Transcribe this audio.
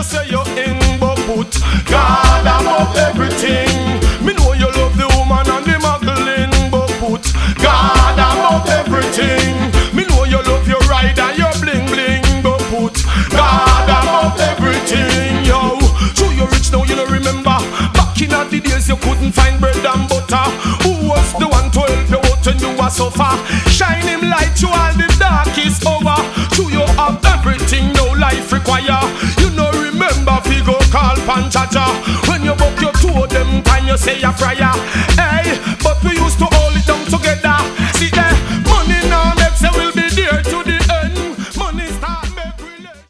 you say you're in, but put God above everything. Me know you love the woman and the muggling, but put God above everything. Me know you love your ride and your bling bling, but put God above everything. Yo, so you're rich now, you don't remember. Back in the days you couldn't find bread and butter. Who was the one to help you out when you were suffer? Shine him light you all the darkest hour. So you have everything no life require. You know remember Figo call Panchacha. When you book your two of them time you say a prayer. Hey, but we used to